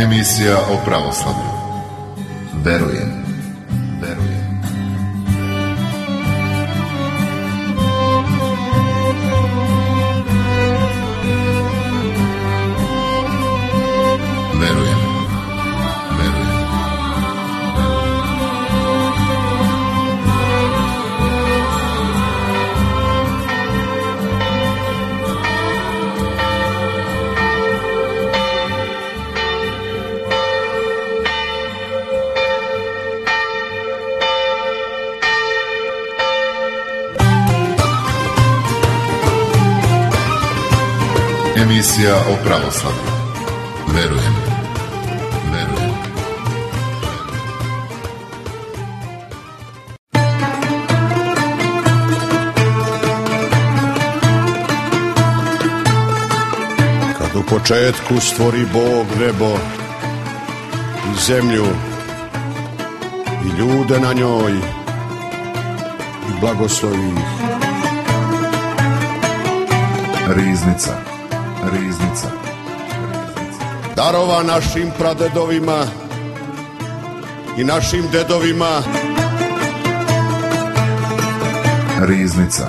Emisija o pravoslavlju. Verujem. Emisija o pravoslavlju. Verujem. Kad u početku stvori Bog nebo i zemlju i ljude na njoj i blagoslovi ih. Riznica. Darova našim pradedovima i našim dedovima. Riznica.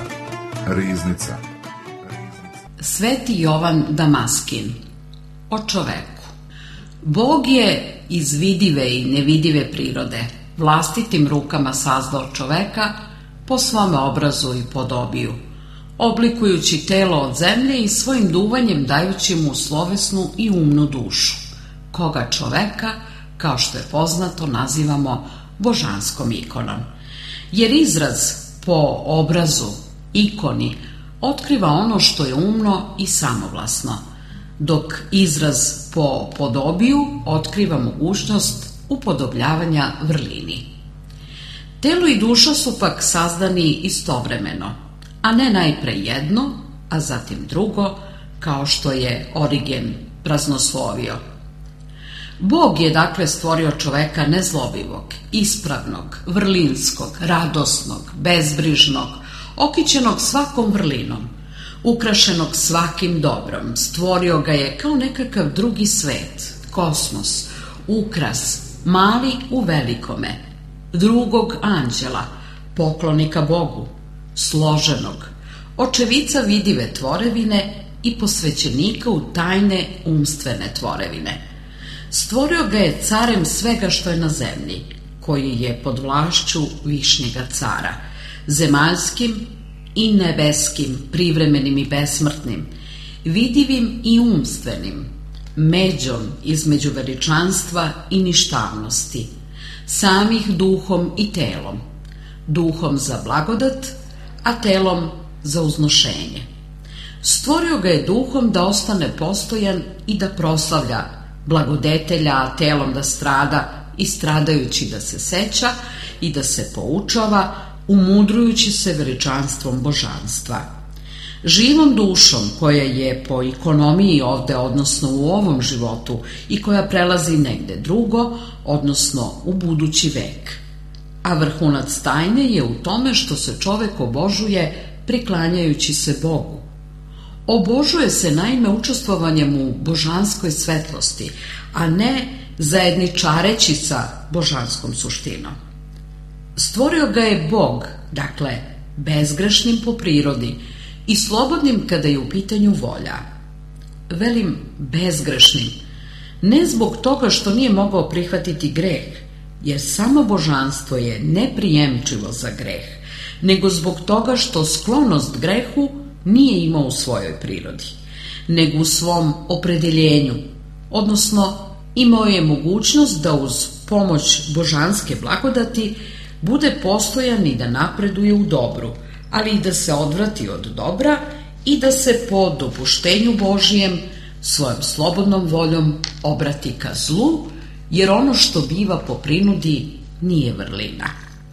Sveti Jovan Damaskin. O čoveku. Bog je iz vidive i nevidive prirode vlastitim rukama sazdao čoveka po svome obrazu i podobiju, oblikujući telo od zemlje i svojim duvanjem dajući mu slovesnu i umnu dušu, koga čoveka, kao što je poznato, nazivamo božanskom ikonom. Jer izraz po obrazu, ikoni, otkriva ono što je umno i samovlasno, dok izraz po podobiju otkriva mogućnost upodobljavanja vrlini. Telo i duša su pak sazdani istovremeno, a ne najpre jedno, a zatim drugo, kao što je Origen praznoslovio. Bog je dakle stvorio čoveka nezlobivog, ispravnog, vrlinskog, radosnog, bezbrižnog, okićenog svakom vrlinom, ukrašenog svakim dobrom. Stvorio ga je kao nekakav drugi svet, kosmos, ukras, mali u velikome, drugog anđela, poklonika Bogu, složenog, očevica vidive tvorevine i posvećenika u tajne umstvene tvorevine. Stvorio ga je carem svega što je na zemlji, koji je pod vlašću višnjega cara, zemaljskim i nebeskim, privremenim i besmrtnim, vidivim i umstvenim, međom između veličanstva i ništavnosti, samih duhom i telom, duhom za blagodat, a telom za uznošenje. Stvorio ga je duhom da ostane postojan i da proslavlja blagodetelja, a telom da strada i stradajući da se seća i da se poučava, umudrujući se veličanstvom božanstva. Živom dušom, koja je po ekonomiji ovde, odnosno u ovom životu, i koja prelazi negde drugo, odnosno u budući vek. A vrhunac tajne je u tome što se čovek obožuje priklanjajući se Bogu. Obožuje se naime učestvovanjem u božanskoj svetlosti, a ne zajedničareći sa božanskom suštinom. Stvorio ga je Bog, dakle, bezgrešnim po prirodi i slobodnim kada je u pitanju volja. Velim bezgrešnim, ne zbog toga što nije mogao prihvatiti greh, jer samo božanstvo je neprijemčivo za greh, nego zbog toga što sklonost grehu nije imao u svojoj prirodi, nego u svom opredeljenju, odnosno imao je mogućnost da uz pomoć božanske blagodati bude postojan i da napreduje u dobru, ali i da se odvrati od dobra i da se po dopuštenju Božijem svojom slobodnom voljom obrati ka zlu, jer ono što biva po prinudi nije vrlina.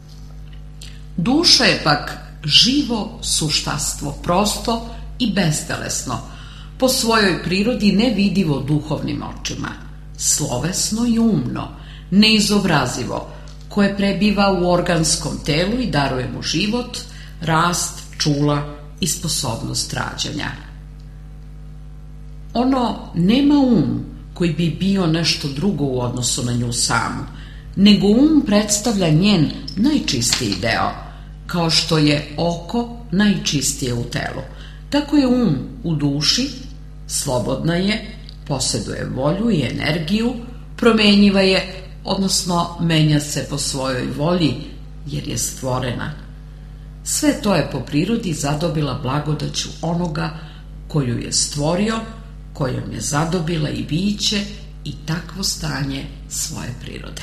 Duša je pak živo suštastvo, prosto i bestelesno, po svojoj prirodi nevidivo duhovnim očima, slovesno i umno, neizobrazivo, koje prebiva u organskom telu i daruje mu život, rast, čula i sposobnost rađanja. Ono nema koji bi bio nešto drugo u odnosu na nju samu, nego predstavlja njen najčistiji deo, kao što je oko najčistije u telu. Tako je u duši, slobodna je, posjeduje volju i energiju, promenjiva je, odnosno menja se po svojoj volji, jer je stvorena. Sve to je po prirodi zadobila blagodaću onoga koju je stvorio, kojom je zadobila i biće i takvo stanje svoje prirode.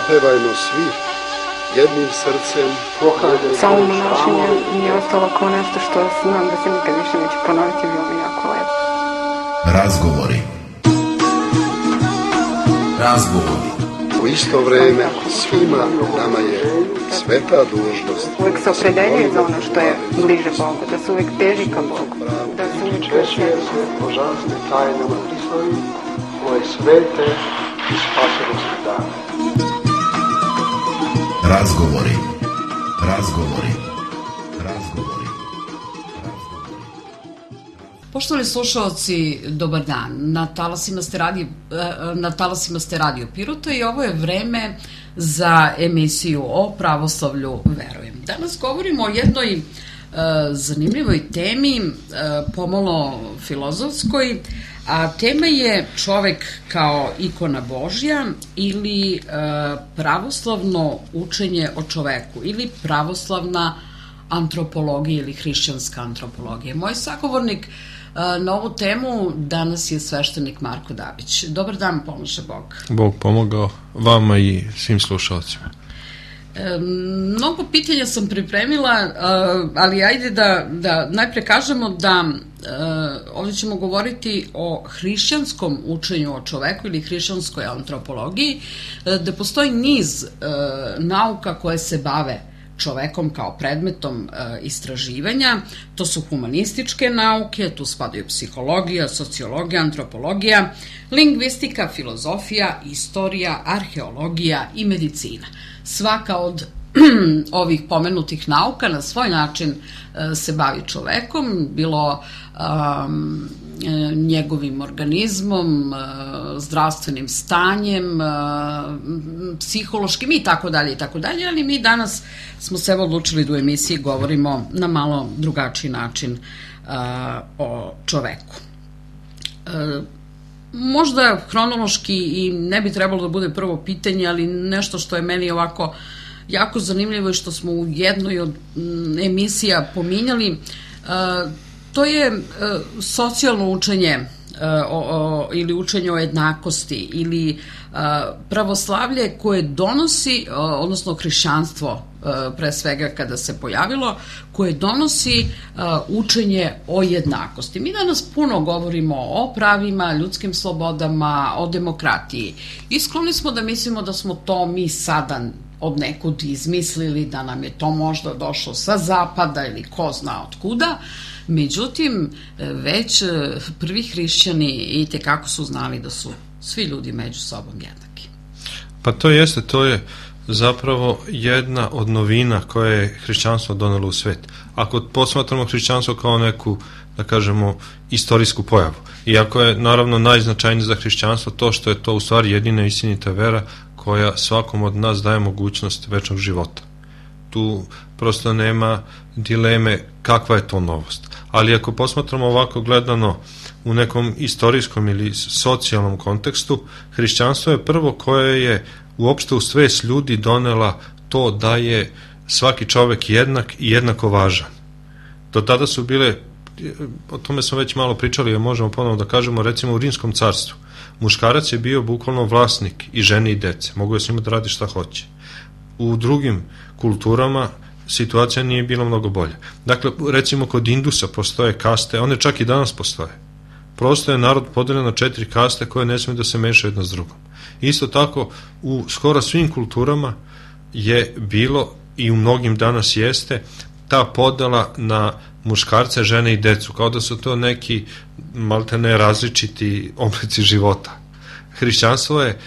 zapevajmo svi jednim srcem. Samo monašenje mi je ostalo kao nešto što znam da se nikad više neće ponoviti, bilo mi jako lepo. Razgovori. U isto vreme svima nama je sveta dužnost. Uvijek se opredeljuje za ono što je bliže Bogu, da se uvijek teži ka Bogu, da se uvijek Češće se božanstvene tajnama Hristovi, koje svete i spasonosne dane. Razgovori. Poštovani slušalci, dobar dan. Na talasima ste Radio Pirota i ovo je vreme za emisiju o pravoslavlju Verujem. Danas govorimo o jednoj zanimljivoj temi, pomalo filozofskoj, a tema je čovek kao ikona Božja ili pravoslavno učenje o čoveku ili pravoslavna antropologija ili hrišćanska antropologija. Moj sagovornik na ovu temu danas je sveštenik Marko Dabić. Dobar dan, pomože Bog. Bog pomogao vama i svim slušalcima. Mnogo pitanja sam pripremila, ali ajde da najpre kažemo da ovdje ćemo govoriti o hrišćanskom učenju o čoveku ili hrišćanskoj antropologiji, da postoji niz nauka koje se bave čovekom kao predmetom istraživanja. To su humanističke nauke, tu spadaju psihologija, sociologija, antropologija, lingvistika, filozofija, istorija, arheologija i medicina. Svaka od ovih pomenutih nauka na svoj način se bavi čovekom, bilo njegovim organizmom, zdravstvenim stanjem, psihološkim i tako dalje, ali mi danas smo se odlučili da u emisiji govorimo na malo drugačiji način o čoveku. Možda hronološki i ne bi trebalo da bude prvo pitanje, ali nešto što je meni ovako jako zanimljivo i što smo u jednoj od emisija pominjali, to je socijalno učenje ili učenje o jednakosti ili pravoslavlje koje donosi, odnosno hrišćanstvo pre svega kada se pojavilo, koje donosi učenje o jednakosti. Mi danas puno govorimo o pravima, ljudskim slobodama, o demokratiji. I skloni smo da mislimo da smo to mi sada od nekud izmislili, da nam je to možda došlo sa zapada ili ko zna od kuda. Međutim, već prvi hrišćani i tekako su znali da su svi ljudi među sobom jednaki. Pa to je zapravo jedna od novina koje je hrišćanstvo donelo u svet. Ako posmatramo hrišćanstvo kao neku, da kažemo, istorijsku pojavu, iako je naravno najznačajnije za hrišćanstvo to što je to u stvari jedina istinita vera koja svakom od nas daje mogućnost večnog života. Tu prosto nema dileme kakva je to novost. Ali ako posmatramo ovako gledano u nekom istorijskom ili socijalnom kontekstu, hrišćanstvo je prvo koje je uopšte u svest ljudi donela to da je svaki čovek jednak i jednako važan. Do tada su bile, o tome smo već malo pričali, možemo ponovno da kažemo, recimo u Rimskom carstvu, muškarac je bio bukvalno vlasnik i žene i dece, mogu je s njima da radi šta hoće. U drugim kulturama situacija nije bila mnogo bolja. Dakle, recimo kod Indusa postoje kaste, one čak i danas postoje. Prosto je narod podeljen na 4 kaste koje ne smiju da se mešaju jedna s drugom. Isto tako, u skoro svim kulturama je bilo i u mnogim danas jeste ta podela na muškarce, žene i decu, kao da su to neki maltene različiti oblici života. Hrišćanstvo je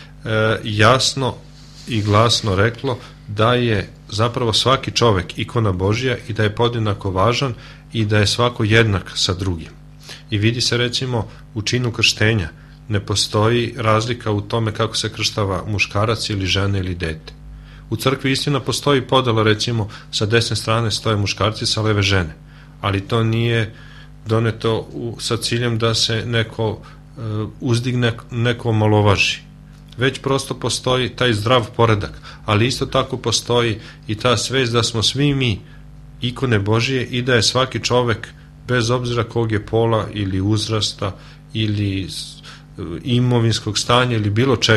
jasno i glasno reklo da je zapravo svaki čovek ikona Božja i da je podjednako važan i da je svako jednak sa drugim. I vidi se recimo u činu krštenja, ne postoji razlika u tome kako se krštava muškarac ili žena ili dete. U crkvi istina postoji podela, recimo sa desne strane stoje muškarci, sa leve žene, ali to nije doneto sa ciljem da se neko uzdigne, neko omalovaži. Već prosto postoji taj zdrav poredak, ali isto tako postoji i ta svest da smo svi mi ikone Božije i da je svaki čovek, bez obzira kog je pola ili uzrasta ili imovinskog stanja ili bilo čega,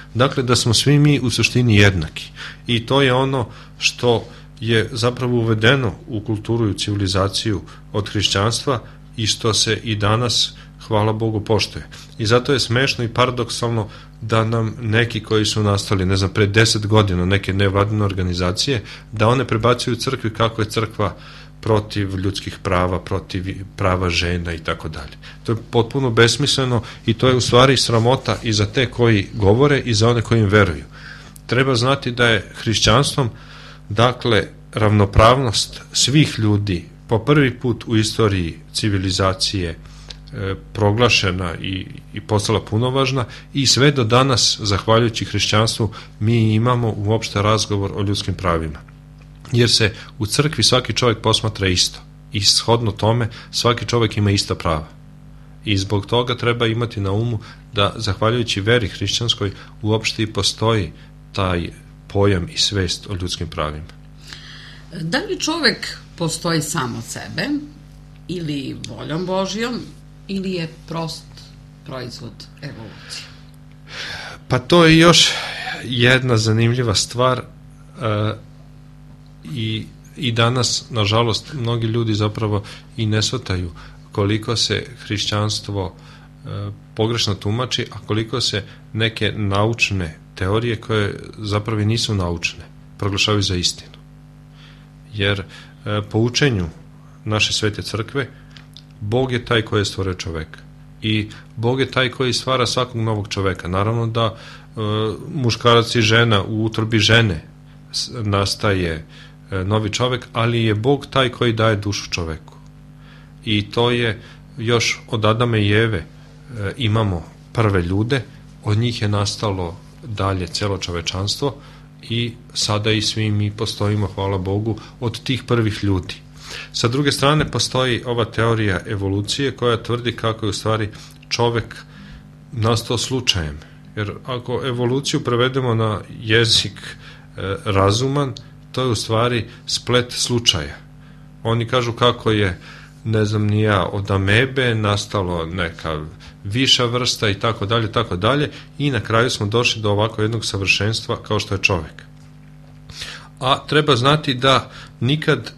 Dakle, da smo svi mi u suštini jednaki. I to je ono što je zapravo uvedeno u kulturu i u civilizaciju od hrišćanstva i što se i danas, hvala Bogu, poštuje. I zato je smešno i paradoksalno da nam neki koji su nastali, ne znam, pre 10 godina, neke nevladine organizacije, da one prebacuju crkvi kako je crkva protiv ljudskih prava, protiv prava žena i tako dalje. To je potpuno besmisleno i to je u stvari sramota i za te koji govore i za one koji im veruju. Treba znati da je hrišćanstvom, dakle, ravnopravnost svih ljudi po prvi put u istoriji civilizacije proglašena i postala punovažna i sve do danas, zahvaljujući hrišćanstvu, mi imamo uopšte razgovor o ljudskim pravima. Jer se u crkvi svaki čovjek posmatra isto i shodno tome svaki čovjek ima ista prava. I zbog toga treba imati na umu da, zahvaljujući veri hrišćanskoj, uopšte i postoji taj pojam i svest o ljudskim pravima. Da li čovjek postoji sam od sebe ili voljom Božjom ili je prost proizvod evolucije? Pa to je još jedna zanimljiva stvar i danas, nažalost, mnogi ljudi zapravo i ne shvataju koliko se hrišćanstvo pogrešno tumači, a koliko se neke naučne teorije koje zapravo nisu naučne proglašavaju za istinu. Jer po učenju naše svete crkve Bog je taj koji je stvorio čoveka i Bog je taj koji stvara svakog novog čoveka. Naravno da muškarac i žena, u utrobi žene nastaje novi čovek, ali je Bog taj koji daje dušu čoveku. I to je još od Adama i Eve imamo prve ljude, od njih je nastalo dalje celo čovečanstvo i sada i svi mi postojimo, hvala Bogu, od tih prvih ljudi. Sa druge strane postoji ova teorija evolucije koja tvrdi kako je u stvari čovek nastao slučajem. Jer ako evoluciju prevedemo na jezik razuman, to je u stvari splet slučaja. Oni kažu kako je, ne znam ni ja, od amebe nastalo neka viša vrsta i tako dalje i na kraju smo došli do ovako jednog savršenstva kao što je čovek. A treba znati da nikad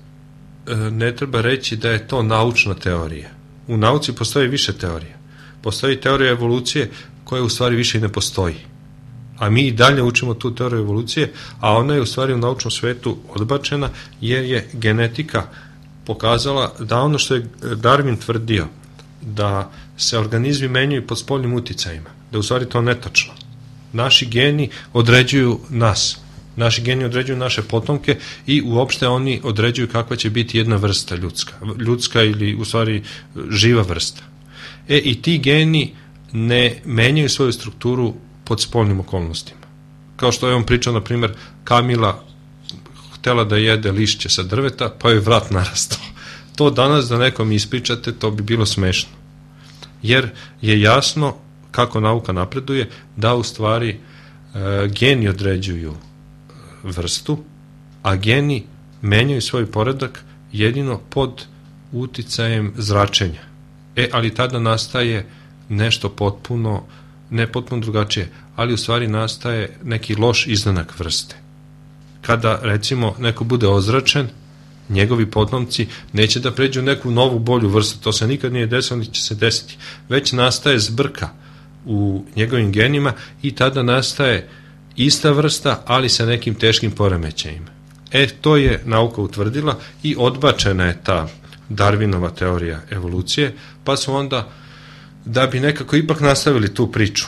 ne treba reći da je to naučna teorija. U nauci postoji više teorija. Postoji teorija evolucije koja u stvari više i ne postoji. A mi i dalje učimo tu teoriju evolucije, a ona je u stvari u naučnom svetu odbačena jer je genetika pokazala da ono što je Darwin tvrdio, da se organizmi menjaju pod spoljnim uticajima, da u stvari to netačno. Naši geni određuju nas, naši geni određuju naše potomke i uopšte oni određuju kakva će biti jedna vrsta ljudska ili u stvari živa vrsta. I ti geni ne menjaju svoju strukturu pod spoljnim okolnostima. Kao što je on pričao, na primjer, Kamila htela da jede lišće sa drveta, pa je vrat narastao. To danas da nekom ispričate, to bi bilo smešno. Jer je jasno kako nauka napreduje, da u stvari geni određuju vrstu, a geni menjaju svoj poredak jedino pod uticajem zračenja. Ali tada nastaje nešto potpuno, ne potpuno drugačije, ali u stvari nastaje neki loš izdanak vrste. Kada, recimo, neko bude ozračen, njegovi potomci neće da pređu neku novu bolju vrstu, to se nikad nije desilo, niti će se desiti. Već nastaje zbrka u njegovim genima i tada nastaje ista vrsta, ali sa nekim teškim poremećajima. To je nauka utvrdila i odbačena je ta Darwinova teorija evolucije, pa su onda, da bi nekako ipak nastavili tu priču,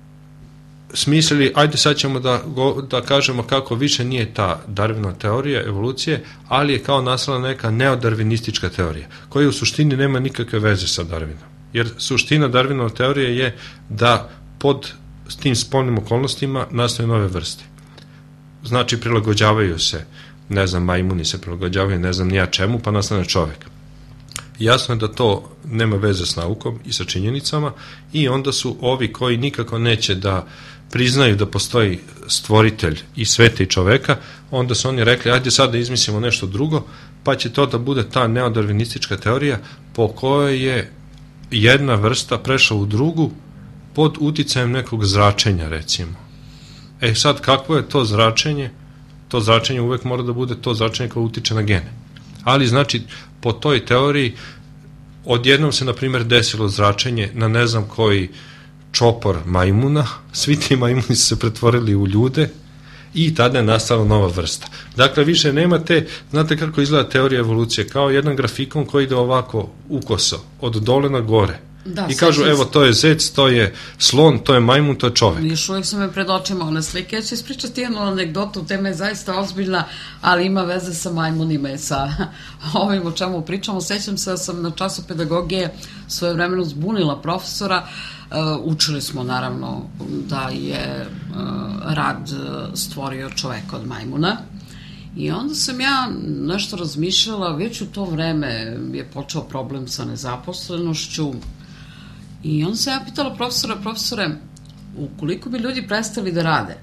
smislili, ajde sad ćemo da kažemo kako više nije ta Darwinova teorija evolucije, ali je kao nastala neka neodarvinistička teorija, koja u suštini nema nikakve veze sa Darwinom. Jer suština Darwinova teorije je da pod tim spoljnim okolnostima nastaju nove vrste. Znači, prilagođavaju se, ne znam, majmuni se prilagođavaju, ne znam nija čemu, pa nastane čovek. Jasno je da to nema veze s naukom i sa činjenicama i onda su ovi koji nikako neće da priznaju da postoji stvoritelj i sveta i čoveka, onda su oni rekli, ajde sad da izmislimo nešto drugo, pa će to da bude ta neodarvinistička teorija po kojoj je jedna vrsta prešla u drugu pod uticajem nekog zračenja, recimo. Sad, kakvo je to zračenje? To zračenje uvek mora da bude to zračenje koje utiče na gene. Ali, znači, po toj teoriji, odjednom se, na primjer, desilo zračenje na ne znam koji čopor majmuna, svi ti majmuni su se pretvorili u ljude i tada je nastala nova vrsta. Dakle, više nema te, znate kako izgleda teorija evolucije, kao jedan grafikon koji ide ovako ukoso, od dole na gore. Da, i kažu, evo, to je zec, to je slon, to je majmun, to je čovek. Još uvijek su me pred očima one slike. Ja ću ispričati jednu anegdotu, tema je zaista ozbiljna, ali ima veze sa majmunima i sa ovim o čemu pričamo. Sećam se da sam na času pedagogije svojevremeno zbunila profesora. Učili smo, naravno, da je rad stvorio čoveka od majmuna. I onda sam ja nešto razmišljala, već u to vreme je počeo problem sa nezaposlenošću. I onda sam ja pitala profesore, ukoliko bi ljudi prestali da rade,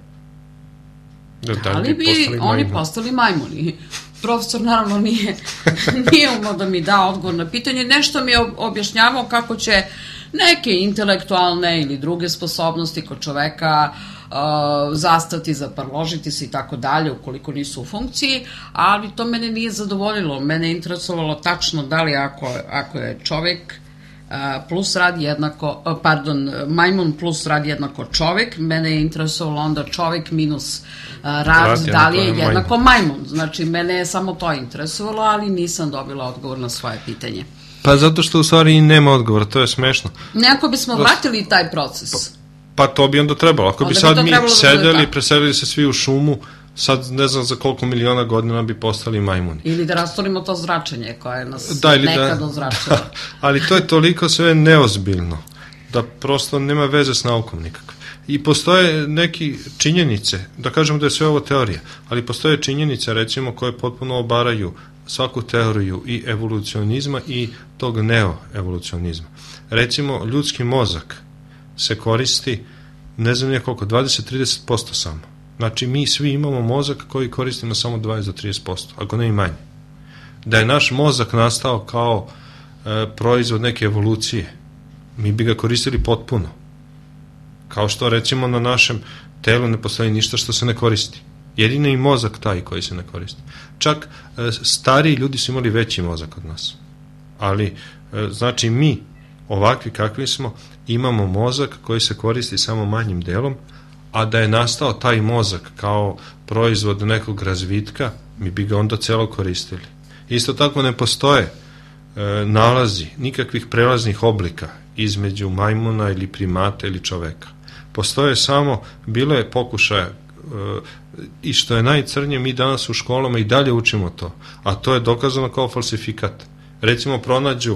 da li bi oni postali majmuni? Profesor naravno nije umao da mi da odgovor na pitanje, nešto mi je objašnjavao kako će neke intelektualne ili druge sposobnosti kod čoveka zastati, zaparložiti se i tako dalje ukoliko nisu u funkciji, ali to mene nije zadovoljilo. Mene je interesovalo tačno da li ako je čovek plus rad jednako, majmun plus rad jednako čovek, mene je interesovalo onda čovek minus rad, da li je jednako majmun. Znači, mene je samo to interesovalo, ali nisam dobila odgovor na svoje pitanje. Pa zato što u stvari nema odgovora, to je smešno. Nekako bismo vratili taj proces. Pa to bi onda trebalo. Ako bi sad mi sedeli, preselili se svi u šumu, sad ne znam za koliko miliona godina bi postali majmuni. Ili da rastvorimo to zračenje koje nas nekad ozračilo. Ali to je toliko sve neozbiljno, da prosto nema veze s naukom nikakve. I postoje neki činjenice, da kažemo da je sve ovo teorija, ali postoje činjenice, recimo, koje potpuno obaraju svaku teoriju i evolucionizma i tog neoevolucionizma. Recimo, ljudski mozak se koristi, ne znam koliko, 20-30% samo. Znači, mi svi imamo mozak koji koristimo samo 20-30%, ako ne i manje. Da je naš mozak nastao kao proizvod neke evolucije, mi bi ga koristili potpuno. Kao što, recimo, na našem telu ne postoji ništa što se ne koristi. Jedino i mozak taj koji se ne koristi. Čak stariji ljudi su imali veći mozak od nas. Ali, znači, mi, ovakvi kakvi smo, imamo mozak koji se koristi samo manjim delom, a da je nastao taj mozak kao proizvod nekog razvitka, mi bi ga onda celo koristili. Isto tako ne postoje nalazi nikakvih prelaznih oblika između majmuna ili primata ili čoveka. Postoje samo, bilo je pokušaja i što je najcrnije, mi danas u školama i dalje učimo to, a to je dokazano kao falsifikat. Recimo, pronađu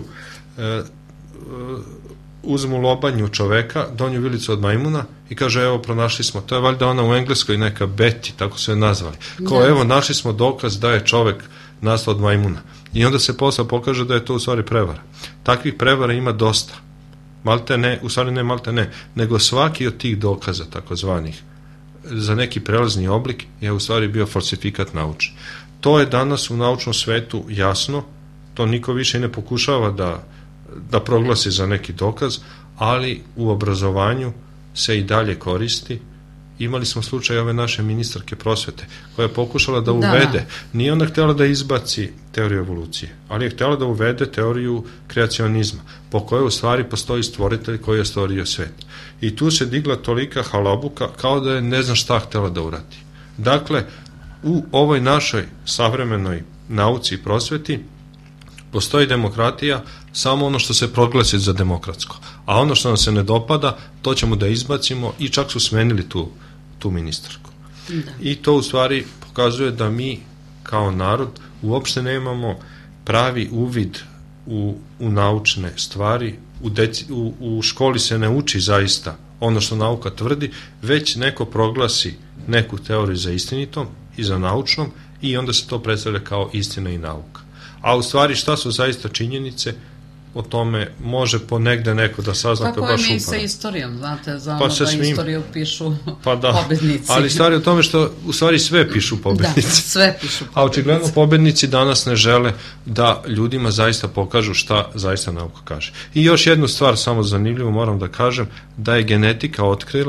uzmu lobanju čoveka, donju vilicu od majmuna i kaže, evo, pronašli smo, to je valjda ona u Engleskoj neka Betty, tako su je nazvali, kao evo, našli smo dokaz da je čovek nastao od majmuna. I onda se posle pokaže da je to u stvari prevara. Takvih prevara ima dosta. Malte ne, u stvari ne malte ne, nego svaki od tih dokaza, takozvanih, za neki prelazni oblik je u stvari bio falsifikat naučni. To je danas u naučnom svetu jasno, to niko više ne pokušava da proglasi za neki dokaz, ali u obrazovanju se i dalje koristi. Imali smo slučaj ove naše ministarke prosvete, koja je pokušala da uvede, nije ona htjela da izbaci teoriju evolucije, ali je htjela da uvede teoriju kreacionizma, po kojoj u stvari postoji stvoritelj koji je stvorio svet. I tu se digla tolika halabuka kao da je ne znam šta htjela da uradi. Dakle, u ovoj našoj savremenoj nauci i prosveti postoji demokratija, samo ono što se proglasi za demokratsko. A ono što nam se ne dopada, to ćemo da izbacimo i čak su smenili tu ministarku. Da. I to u stvari pokazuje da mi kao narod uopšte nemamo pravi uvid u naučne stvari. U školi se ne uči zaista ono što nauka tvrdi, već neko proglasi neku teoriju za istinitom i za naučnom i onda se to predstavlja kao istina i nauka. A u stvari šta su zaista činjenice, o tome može ponegde neko da sazna. Tako je mi sa istorijom, znate, za ono da istoriju pišu pobednici. Ali stvari o tome što u stvari sve pišu pobednici. Da, sve pišu pobednici. A očigledno pobednici danas ne žele da ljudima zaista pokažu šta zaista nauka kaže. I još jednu stvar samo zanimljivo moram da kažem, da je genetika otkrila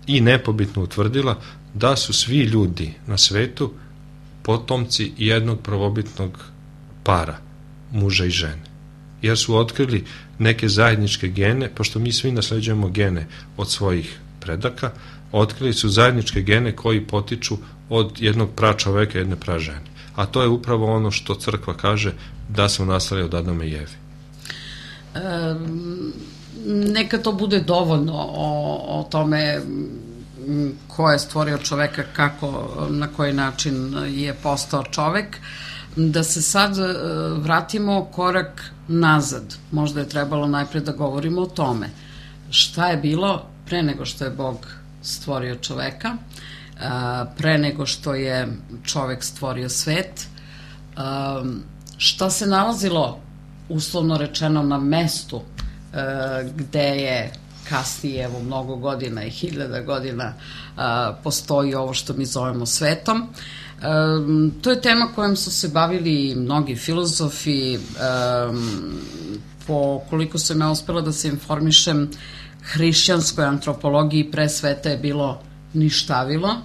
i nepobitno utvrdila da su svi ljudi na svetu potomci jednog prvobitnog para, muža i žene. Jer su otkrili neke zajedničke gene, pošto mi svi nasleđujemo gene od svojih predaka, otkrili su zajedničke gene koji potiču od jednog pračoveka, jedne pražene. A to je upravo ono što crkva kaže da smo nastali od Adama i Jeve. Neka to bude dovoljno o tome ko je stvorio čoveka, kako, na koji način je postao čovek. Da se sad vratimo korak nazad. Možda je trebalo najpre da govorimo o tome. Šta je bilo pre nego što je Bog stvorio čoveka, pre nego što je čovek stvorio svet, šta se nalazilo, uslovno rečeno, na mestu gde je kasnije, evo, mnogo godina i 1000 godina postoji ovo što mi zovemo svetom. To je tema kojom su se bavili mnogi filozofi. Po koliko sam ja uspela da se informišem, hrišćanskoj antropologiji pre sveta je bilo ništavilo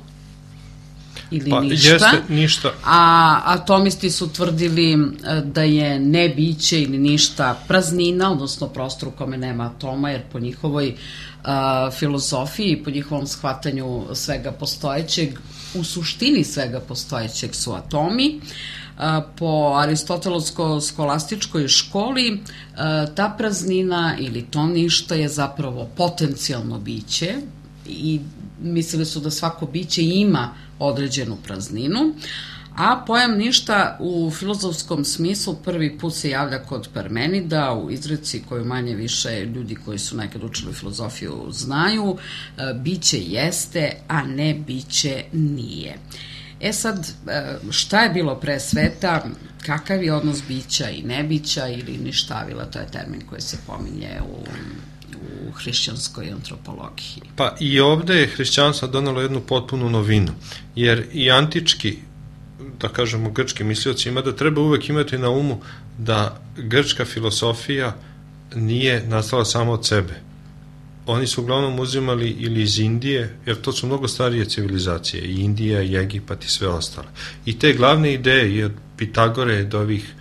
ili ništa. Jeste, ništa. A atomisti su tvrdili da je nebiće ili ništa praznina, odnosno prostor u kome nema atoma, jer po njihovoj filozofiji i po njihovom shvatanju svega postojećeg, u suštini svega postojećeg su atomi. Po aristotelovsko-skolastičkoj školi ta praznina ili to ništa je zapravo potencijalno biće i mislili su da svako biće ima određenu prazninu, a pojam ništa u filozofskom smislu prvi put se javlja kod Parmenida u izreci koju manje više ljudi koji su nekad učili filozofiju znaju: biće jeste, a ne biće nije. Sad, šta je bilo pre sveta, kakav je odnos bića i nebića ili ništavila, to je termin koji se pominje u hrišćanskoj antropologiji. Pa i ovde je hrišćanstvo donelo jednu potpunu novinu, jer i antički, da kažemo grčki mislioci, ima da treba uvek imati na umu da grčka filosofija nije nastala samo od sebe. Oni su uglavnom uzimali ili iz Indije, jer to su mnogo starije civilizacije, i Indija, i Egipat i sve ostale. I te glavne ideje, i od Pitagore do ovih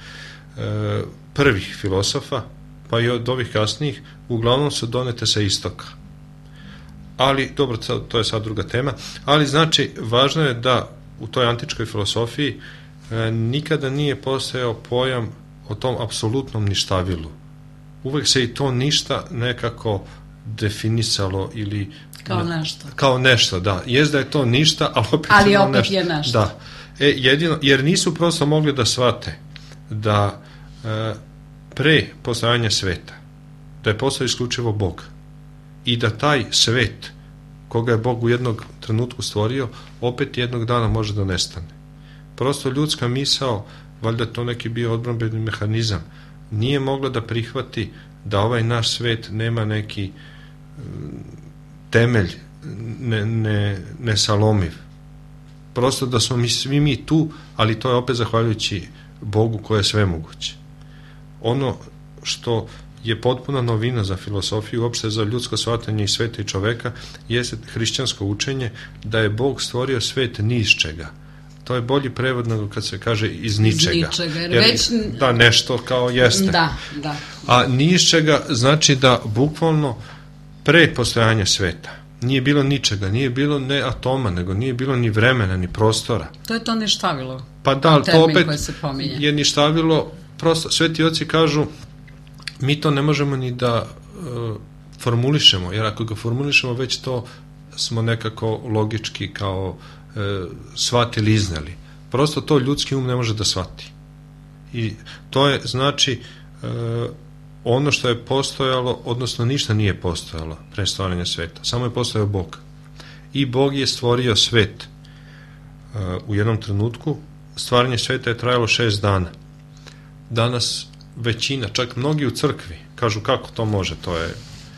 prvih filosofa, pa i od ovih kasnijih, uglavnom su donete sa istoka. Ali, dobro, to je sad druga tema, ali znači, važno je da u toj antičkoj filosofiji nikada nije postojao pojam o tom apsolutnom ništavilu. Uvek se i to ništa nekako definisalo ili... Kao nešto. Kao nešto, da. Jest da je to ništa, ali opet je nešto. Da. Jedino, jer nisu prosto mogli da shvate da pre postojanja sveta, da je postao isključivo Bog i da taj svet koga je Bog u jednog trenutku stvorio, opet jednog dana može da nestane. Prosto ljudska misao, valjda to neki bio odbrambeni mehanizam, nije mogla da prihvati da ovaj naš svet nema neki temelj nesalomiv. Prosto da smo svi mi tu, ali to je opet zahvaljujući Bogu koji je svemoguć. Ono što je potpuna novina za filosofiju, uopšte za ljudsko shvatanje i sveta i čoveka, jeste hrišćansko učenje da je Bog stvorio svet ni iz čega. To je bolji prevod nego kad se kaže iz ničega. Jer već... Da, nešto kao jeste. Da. A ni iz čega znači da bukvalno pre postojanja sveta nije bilo ničega, nije bilo ne atoma, nego nije bilo ni vremena, ni prostora. To je to ništavilo. Pa da, to opet je ništavilo. Prosto, sveti oci kažu, mi to ne možemo ni da formulišemo, jer ako ga formulišemo, već to smo nekako logički kao shvatili, izneli. Prosto to ljudski um ne može da shvati. I to je, znači, ono što je postojalo, odnosno ništa nije postojalo pre stvaranja sveta. Samo je postojao Bog. I Bog je stvorio svet u jednom trenutku. Stvaranje sveta je trajalo 6 dana. Danas većina, čak mnogi u crkvi, kažu kako to može, to je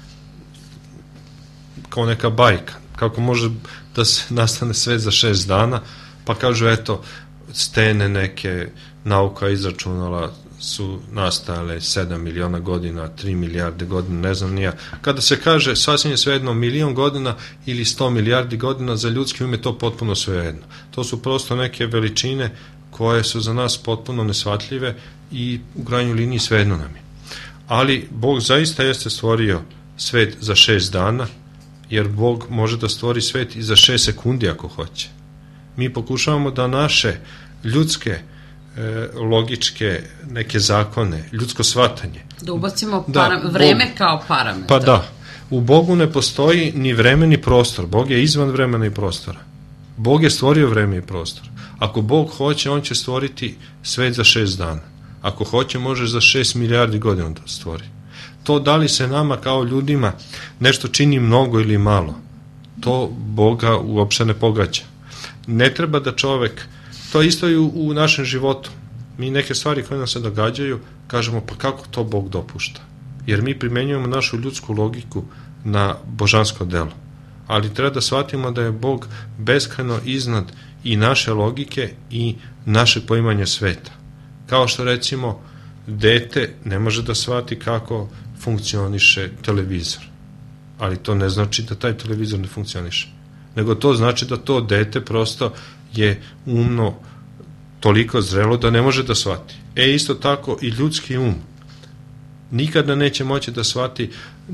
kao neka bajka, kako može da se nastane svet za 6 dana, pa kažu eto, stene neke nauka izračunala su nastajale 7 miliona godina, 3 milijarde godina, ne znam ni ja. Kada se kaže sasvim je svejedno milion godina ili 100 milijardi godina, za ljudski um je to potpuno svejedno. To su prosto neke veličine koje su za nas potpuno neshvatljive i u krajnjoj liniji svejedno nam je. Ali Bog zaista jeste stvorio svet za 6 dana, jer Bog može da stvori svet i za 6 sekundi ako hoće. Mi pokušavamo da naše ljudske logičke neke zakone, ljudsko shvatanje. Da ubacimo vreme Bog, kao parametar. Pa da, u Bogu ne postoji ni vreme ni prostor. Bog je izvan vremena i prostora. Bog je stvorio vreme i prostor. Ako Bog hoće, on će stvoriti svet za 6 dana. Ako hoće, može za 6 milijardi godina da stvori. To da li se nama kao ljudima nešto čini mnogo ili malo, to Boga uopšte ne pogađa. Ne treba da čovek, to isto i u našem životu. Mi neke stvari koje nam se događaju, kažemo pa kako to Bog dopušta? Jer mi primenjujemo našu ljudsku logiku na božansko delo. Ali treba da shvatimo da je Bog beskrajno iznad i naše logike i naše poimanje sveta. Kao što recimo dete ne može da shvati kako funkcioniše televizor. Ali to ne znači da taj televizor ne funkcioniše. Nego to znači da to dete prosto je umno toliko zrelo da ne može da shvati. Isto tako i ljudski um nikada neće moći da shvati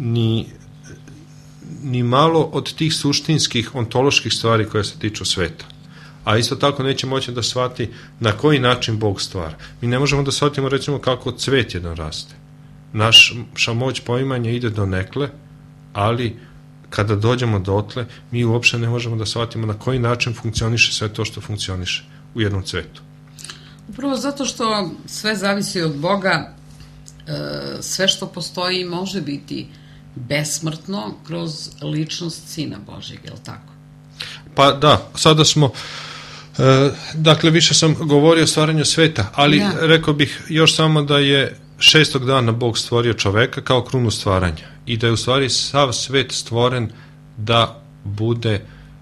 ni malo od tih suštinskih ontoloških stvari koje se tiču sveta. A isto tako neće moći da shvati na koji način Bog stvara. Mi ne možemo da shvatimo recimo kako cvet jedan raste. Naša moć poimanja ide do nekle, ali kada dođemo dotle, mi uopšte ne možemo da shvatimo na koji način funkcioniše sve to što funkcioniše u jednom cvetu. Upravo zato što sve zavisi od Boga, sve što postoji može biti besmrtno kroz ličnost Sina Božjeg, je li tako? Pa da, sada smo, dakle više sam govorio o stvaranju sveta, ali rekao bih još samo da je 6. dana Bog stvorio čoveka kao krunu stvaranja i da je u stvari sav svet stvoren da bude,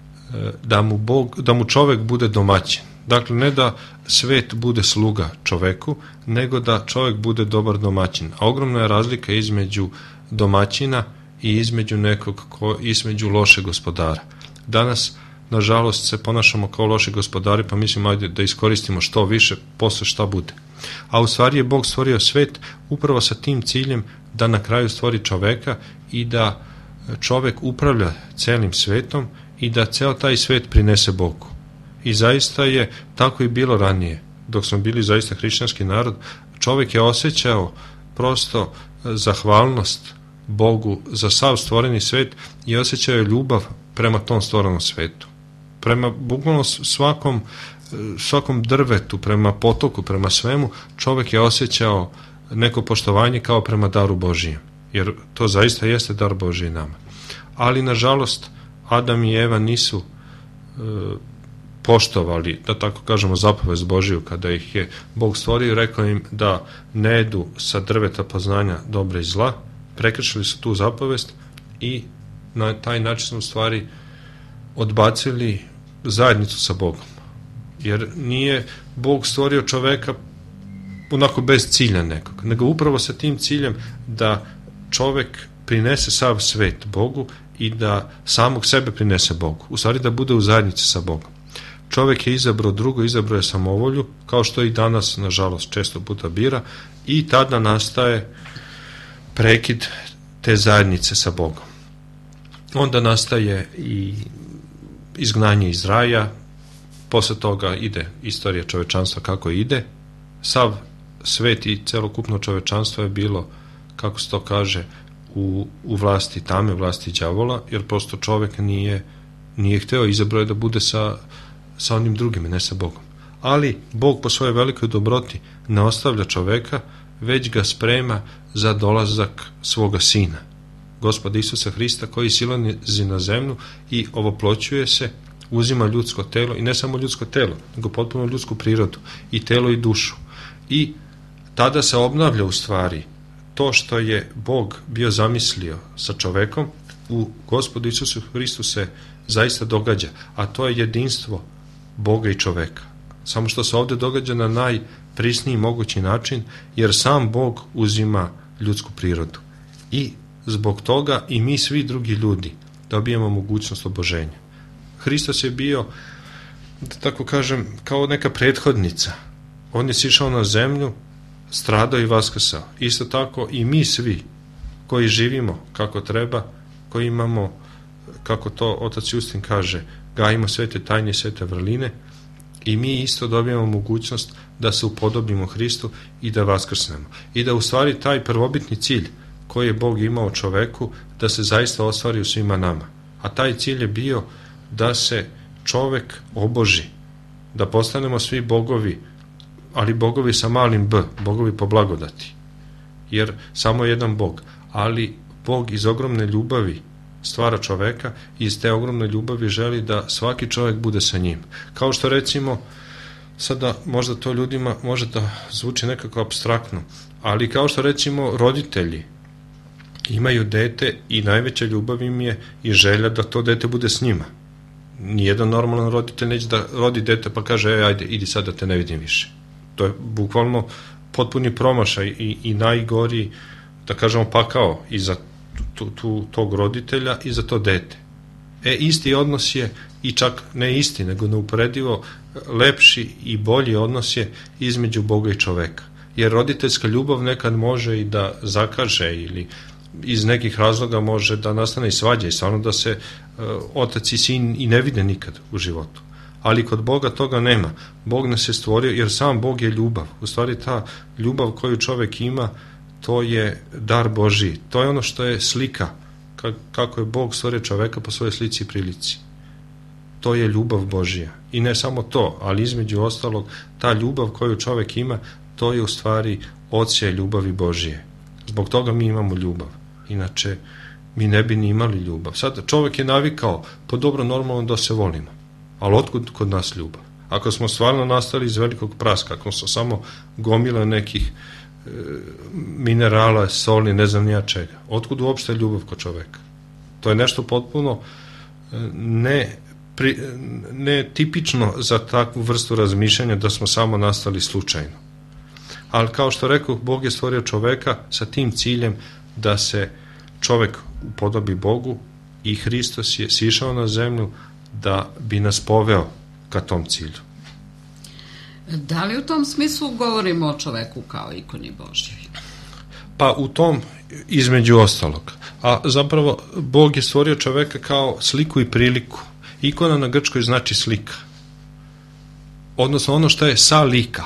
da mu čovek bude domaćin. Dakle, ne da svet bude sluga čoveku, nego da čovek bude dobar domaćin. A ogromna je razlika između domaćina i između lošeg gospodara. Danas, nažalost, se ponašamo kao loši gospodari, pa mislim ajde da iskoristimo što više, posle šta bude. A u stvari je Bog stvorio svet upravo sa tim ciljem da na kraju stvori čoveka i da čovek upravlja celim svetom i da ceo taj svet prinese Bogu. I zaista je tako i bilo ranije. Dok smo bili zaista hrišćanski narod, čovek je osjećao prosto zahvalnost Bogu za sav stvoreni svet i osjećao je ljubav prema tom stvorenom svetu. Prema bukvalno svakom drvetu, prema potoku, prema svemu, čovek je osjećao neko poštovanje kao prema daru Božijem. Jer to zaista jeste dar Božiji nama. Ali, nažalost, Adam i Eva nisu poštovali, da tako kažemo, zapovest Božiju kada ih je Bog stvorio i rekao im da ne jedu sa drveta poznanja dobra i zla, prekršili su tu zapovest i na taj način su u stvari odbacili zajednicu sa Bogom. Jer nije Bog stvorio čoveka onako bez cilja nekog, nego upravo sa tim ciljem da čovek prinese sav svet Bogu i da samog sebe prinese Bogu. U stvari da bude u zajednici sa Bogom. Čovek je izabrao drugo, izabrao je samovolju, kao što i danas, nažalost, često puta bira, i tada nastaje prekid te zajednice sa Bogom. Onda nastaje i izgnanje iz raja, posle toga ide istorija čovečanstva kako ide. Sav svet i celokupno čovečanstvo je bilo, kako se to kaže, u vlasti tame, vlasti đavola, jer prosto čovek nije hteo, izabrao je da bude sa onim drugim, ne sa Bogom. Ali Bog po svojoj velikoj dobroti ne ostavlja čoveka, već ga sprema za dolazak svoga Sina, Gospoda Isusa Hrista, koji silazi na zemlju i ovoploćuje se, uzima ljudsko telo, i ne samo ljudsko telo, nego potpuno ljudsku prirodu, i telo i dušu. I tada se obnavlja u stvari to što je Bog bio zamislio sa čovekom, u Gospodu Isusu Hristu se zaista događa, a to je jedinstvo Boga i čoveka. Samo što se ovde događa na najprisniji mogući način, jer sam Bog uzima ljudsku prirodu. I zbog toga i mi svi drugi ljudi dobijemo mogućnost oboženja. Hristos je bio, da tako kažem, kao neka prethodnica. On je sišao na zemlju, stradao i vaskrsao. Isto tako i mi svi koji živimo kako treba, koji imamo, kako to otac Justin kaže, gajimo svete tajne i svete vrline, i mi isto dobijamo mogućnost da se upodobimo Hristu i da vaskrsnemo. I da u stvari taj prvobitni cilj koji je Bog imao čoveku, da se zaista ostvari u svima nama. A taj cilj je bio da se čovek oboži, da postanemo svi bogovi, ali bogovi sa malim b, bogovi po blagodati. Jer samo jedan Bog, ali Bog iz ogromne ljubavi stvara čoveka i iz te ogromne ljubavi želi da svaki čovek bude sa njim. Kao što recimo, sada možda to ljudima može da zvuči nekako apstraktno, ali kao što recimo roditelji imaju dete i najveća ljubav im je i želja da to dete bude s njima. Nijedan normalan roditelj neće da rodi dete pa kaže ajde, idi sad da te ne vidim više. To je bukvalno potpuni promašaj i najgori, da kažemo, pakao i za tog roditelja i za to dete. Isti odnos je, i čak ne isti, nego neuporedivo lepši i bolji odnos je između Boga i čoveka. Jer roditeljska ljubav nekad može i da zakaže ili iz nekih razloga može da nastane i svađa i stvarno da se otac i sin i ne vide nikad u životu. Ali kod Boga toga nema. Bog nas je stvorio, jer sam Bog je ljubav. U stvari ta ljubav koju čovek ima, to je dar Božiji. To je ono što je slika, kako je Bog stvorio čoveka po svojoj slici i prilici. To je ljubav Božija. I ne samo to, ali između ostalog, ta ljubav koju čovek ima, to je u stvari odsjaj ljubavi Božije. Zbog toga mi imamo ljubav. Inače, mi ne bi ni imali ljubav. Sad, čovek je navikao, po dobro normalno da se volimo. Ali otkud kod nas ljubav? Ako smo stvarno nastali iz velikog praska, ako smo samo gomile nekih minerala, soli, ne znam nija čega, otkud uopšte ljubav kod čoveka? To je nešto potpuno ne tipično za takvu vrstu razmišljanja da smo samo nastali slučajno. Ali kao što rekao, Bog je stvorio čoveka sa tim ciljem da se čovek upodobi Bogu i Hristos je sišao na zemlju da bi nas poveo ka tom cilju. Da li u tom smislu govorimo o čoveku kao ikoni Božjoj? Pa u tom, između ostalog. A zapravo Bog je stvorio čoveka kao sliku i priliku. Ikona na grčkoj znači slika. Odnosno ono što je sa lika.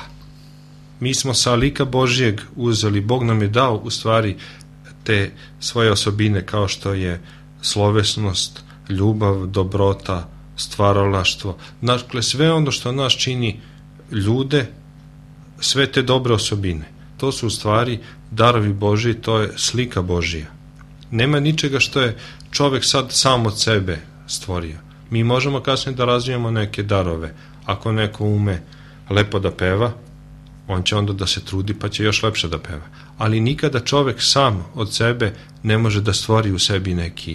Mi smo sa lika Božjeg uzeli, Bog nam je dao u stvari te svoje osobine kao što je slovesnost, ljubav, dobrota, stvaralaštvo. Dakle, sve ono što nas čini ljude, sve te dobre osobine, to su u stvari darovi Božji, to je slika Božija. Nema ničega što je čovek sad sam od sebe stvorio. Mi možemo kasnije da razvijemo neke darove. Ako neko ume lepo da peva, on će onda da se trudi pa će još lepše da peva. Ali nikada čovek sam od sebe ne može da stvori u sebi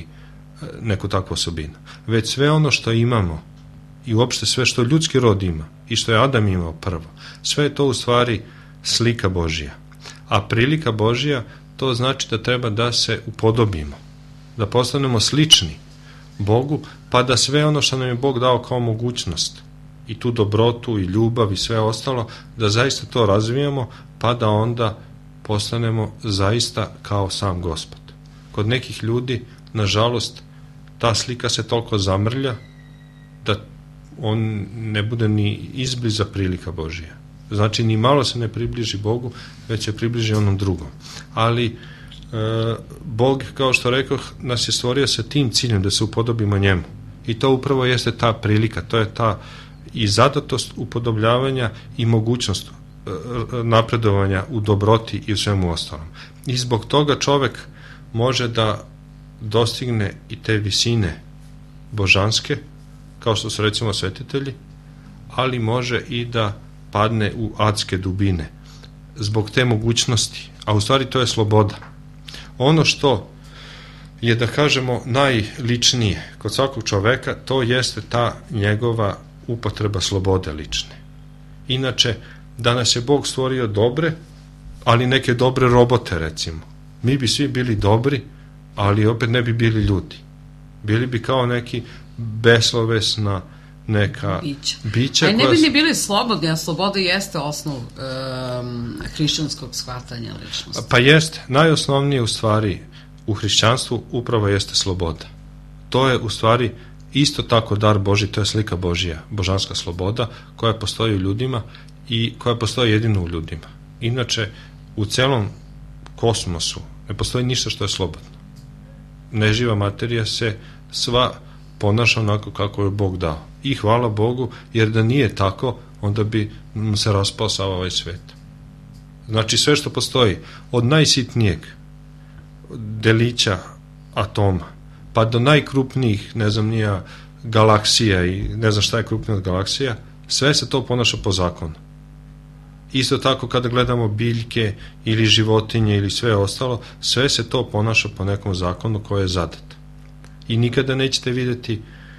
neku takvu osobinu. Već sve ono što imamo i uopšte sve što ljudski rod ima i što je Adam imao prvo, sve je to u stvari slika Božija. A prilika Božija, to znači da treba da se upodobimo, da postanemo slični Bogu, pa da sve ono što nam je Bog dao kao mogućnost, i tu dobrotu i ljubav i sve ostalo, da zaista to razvijamo, pa da onda postanemo zaista kao sam Gospod. Kod nekih ljudi, nažalost, ta slika se toliko zamrlja da on ne bude ni izbliza prilika Božija. Znači, ni malo se ne približi Bogu, već se približi onom drugom. Ali Bog, kao što rekoh, nas je stvorio sa tim ciljem da se upodobimo njemu. I to upravo jeste ta prilika, to je ta i zadatost upodobljavanja i mogućnost napredovanja u dobroti i u svemu ostalom. I zbog toga čovek može da dostigne i te visine božanske, kao što su recimo svetitelji, ali može i da padne u adske dubine zbog te mogućnosti, a u stvari to je sloboda. Ono što je, da kažemo, najličnije kod svakog čoveka, to jeste ta njegova upotreba slobode lične. Inače, da nas je Bog stvorio dobre, ali neke dobre robote, recimo. Mi bi svi bili dobri, ali opet ne bi bili ljudi. Bili bi kao neki beslovesna neka bića. A ne bi ni bili slobodni, a sloboda jeste osnov hrišćanskog shvatanja ličnosti. Pa jeste. Najosnovnije u stvari u hrišćanstvu upravo jeste sloboda. To je u stvari isto tako dar Božji, to je slika Božja, božanska sloboda koja postoji u ljudima i koja postoji jedino u ljudima. Inače, u celom kosmosu ne postoji ništa što je slobodno. Neživa materija se sva ponaša onako kako je Bog dao. I hvala Bogu, jer da nije tako, onda bi se raspao sav ovaj svet. Znači, sve što postoji, od najsitnijeg delića atoma, pa do najkrupnijih, ne znam nija, galaksija i ne znam šta je krupnija od galaksija, sve se to ponaša po zakonu. Isto tako kada gledamo biljke ili životinje ili sve ostalo, sve se to ponaša po nekom zakonu koji je zadat. I nikada nećete vidjeti,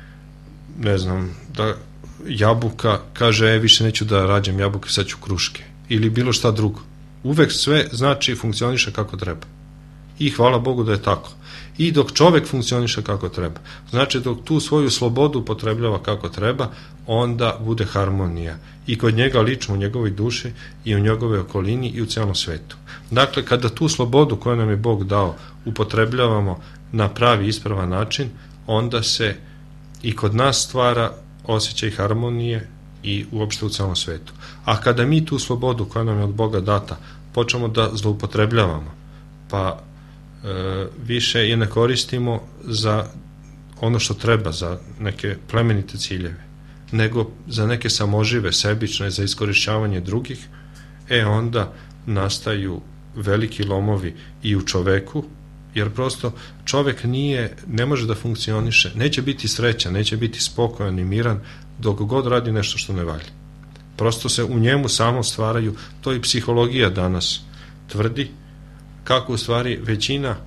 ne znam, da jabuka kaže, više neću da rađam jabuke, sad ću kruške. Ili bilo šta drugo. Uvek sve znači funkcioniše kako treba. I hvala Bogu da je tako. I dok čovek funkcioniše kako treba, znači dok tu svoju slobodu upotrebljava kako treba, onda bude harmonija. I kod njega lično, u njegovoj duši i u njegovoj okolini i u celom svetu. Dakle, kada tu slobodu koju nam je Bog dao upotrebljavamo na pravi ispravan način, onda se i kod nas stvara osjećaj harmonije i uopšte u celom svetu. A kada mi tu slobodu koja nam je od Boga data počnemo da zloupotrebljavamo, pa više je ne koristimo za ono što treba, za neke plemenite ciljeve, nego za neke samožive, sebične, za iskorišćavanje drugih, onda nastaju veliki lomovi i u čoveku, jer prosto čovek ne može da funkcioniše, neće biti srećan, neće biti spokojan i miran dok god radi nešto što ne valja. Prosto se u njemu samo stvaraju, to i psihologija danas tvrdi, kako u stvari većina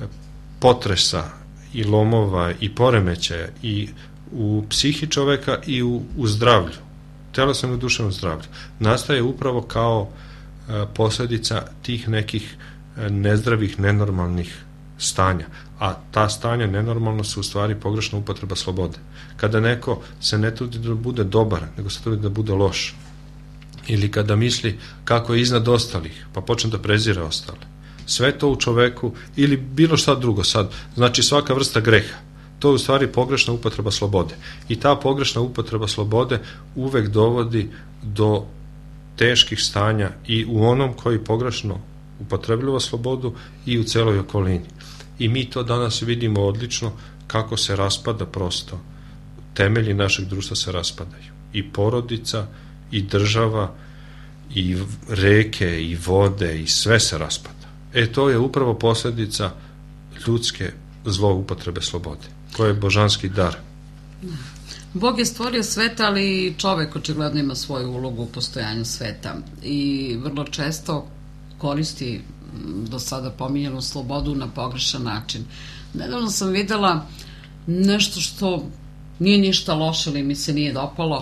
potresa i lomova i poremećaja i u psihi čoveka i u zdravlju, telesnom i duševnom zdravlju, nastaje upravo kao posledica tih nekih nezdravih, nenormalnih stanja. A ta stanja nenormalno su u stvari pogrešna upotreba slobode. Kada neko se ne trudi da bude dobar, nego se trudi da bude loš, ili kada misli kako je iznad ostalih, pa počne da prezire ostale. Sve to u čoveku, ili bilo šta drugo sad, znači svaka vrsta greha, to je u stvari pogrešna upotreba slobode. I ta pogrešna upotreba slobode uvek dovodi do teških stanja i u onom koji pogrešno upotrebljava slobodu i u celoj okolini. I mi to danas vidimo odlično kako se raspada prosto. Temelji našeg društva se raspadaju. I porodica, i država, i reke, i vode, i sve se raspada. To je upravo posljedica ljudske zloupotrebe slobode, koja je božanski dar. Bog je stvorio svet, ali čovek očigledno ima svoju ulogu u postojanju sveta i vrlo često koristi do sada pominjenu slobodu na pogrešan način. Nedavno sam videla nešto što nije ništa loše ili mi se nije dopalo.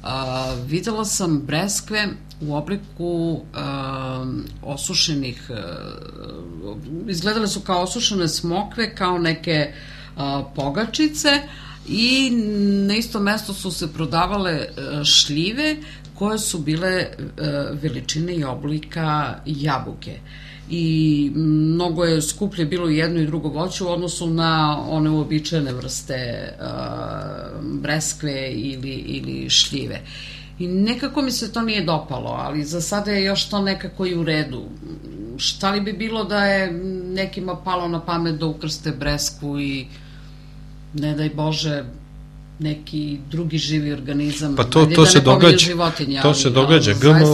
Videla sam breskve u obliku osušenih, izgledale su kao osušene smokve, kao neke pogačice, i na istom mestu su se prodavale šljive koje su bile veličine i oblika jabuke. I mnogo je skuplje bilo jedno i drugo voće u odnosu na one uobičajene vrste breskve ili šljive. I nekako mi se to nije dopalo, ali za sada je još to nekako i u redu. Šta li bi bilo da je nekima palo na pamet da ukrste breskvu i ne daj Bože neki drugi živi organizam, pa to se događa. To se događa.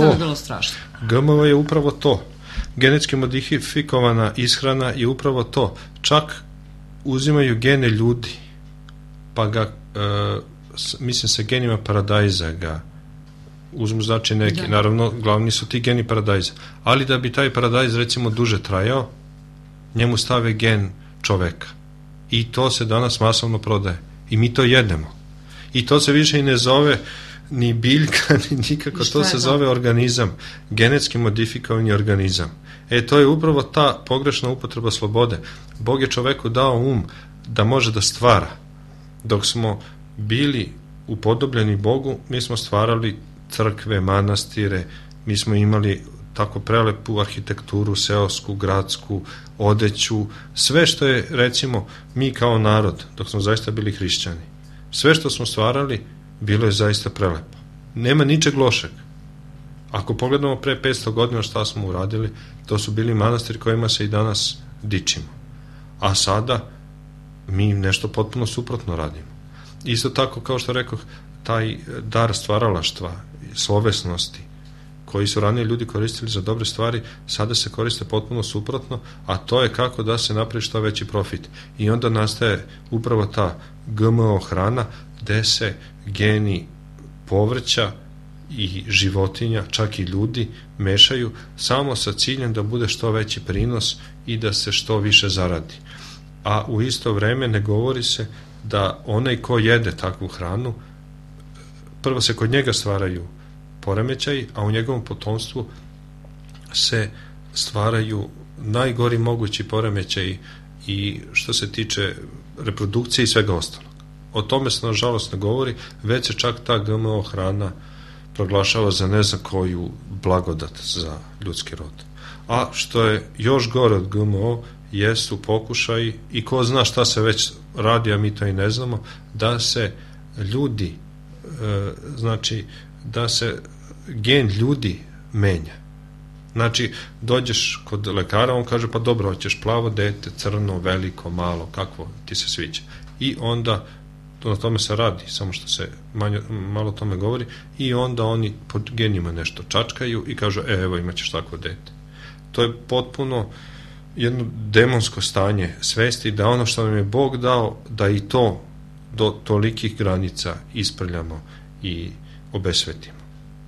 GMO je upravo to. Genetski modifikovana ishrana je upravo to. Čak uzimaju gene ljudi, pa ga, mislim sa genima paradajza ga uzmu, znači neki, naravno glavni su ti geni paradajza, ali da bi taj paradajz recimo duže trajao, njemu stave gen čoveka. I to se danas masovno prodaje. I mi to jedemo. I to se više i ne zove ni biljka, ni nikako, to se zove organizam, genetski modifikovani organizam. To je upravo ta pogrešna upotreba slobode. Bog je čoveku dao da može da stvara. Dok smo bili upodobljeni Bogu, mi smo stvarali crkve, manastire, mi smo imali tako prelepu arhitekturu, seosku, gradsku, odeću, sve što je, recimo, mi kao narod, dok smo zaista bili hrišćani, sve što smo stvarali, bilo je zaista prelepo. Nema ničeg lošeg. Ako pogledamo pre 500 godina šta smo uradili, to su bili manastiri kojima se i danas dičimo. A sada mi nešto potpuno suprotno radimo. Isto tako, kao što rekoh, taj dar stvaralaštva, slovesnosti, koji su ranije ljudi koristili za dobre stvari, sada se koriste potpuno suprotno, a to je kako da se napravi što veći profit. I onda nastaje upravo ta GMO hrana, gde se geni povrća i životinja, čak i ljudi, mešaju samo sa ciljem da bude što veći prinos i da se što više zaradi. A u isto vreme ne govori se da onaj ko jede takvu hranu, prvo se kod njega stvaraju poremećaj, a u njegovom potomstvu se stvaraju najgori mogući poremećaj i što se tiče reprodukcije i svega ostalog. O tome se nažalost ne govori, već se čak ta GMO hrana proglašava za ne znam koju blagodat za ljudski rod. A što je još gore od GMO jesu pokušaj, i ko zna šta se već radi, a mi to i ne znamo, da se ljudi, znači da se gen ljudi menja. Znači, dođeš kod lekara, on kaže, pa dobro, hoćeš plavo dete, crno, veliko, malo, kakvo ti se sviđa. I onda na tome se radi, samo što se malo o tome govori, i onda oni pod genima nešto čačkaju i kažu, evo imaćeš takvo dete. To je potpuno jedno demonsko stanje svesti, da ono što nam je Bog dao, da i to do tolikih granica isprljamo i obesvetimo.